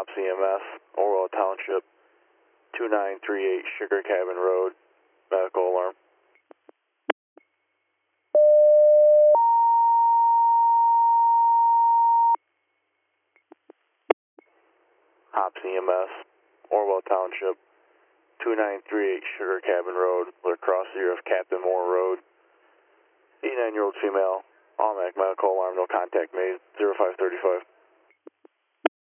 Hops EMS, Orwell Township, 2938 Sugar Cabin Road, medical alarm. Hops EMS, Orwell Township, 2938 Sugar Cabin Road, across the rear of Captain Moore Road. 89-year-old female, automatic medical alarm, no contact made, 0535.